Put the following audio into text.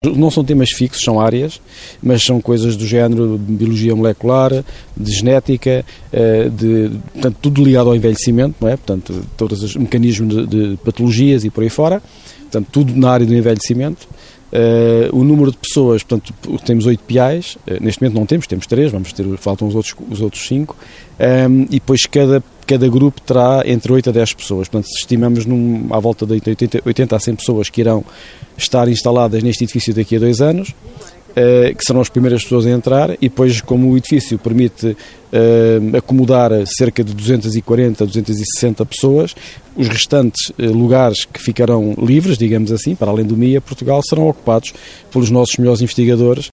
Não são temas fixos, são áreas, mas são coisas do género de biologia molecular, de genética, portanto, tudo ligado ao envelhecimento, não é? Portanto, todos os mecanismos de patologias e por aí fora, portanto, tudo na área do envelhecimento. O número de pessoas, portanto, temos 8 PIs, neste momento não temos 3, faltam os outros 5, e depois cada grupo terá entre 8 a 10 pessoas, portanto, estimamos à volta de 80 a 100 pessoas que irão estar instaladas neste edifício daqui a 2 anos, que serão as primeiras pessoas a entrar, e depois, como o edifício permite acomodar cerca de 240, 260 pessoas, os restantes lugares que ficarão livres, digamos assim, para além do MIA Portugal, serão ocupados pelos nossos melhores investigadores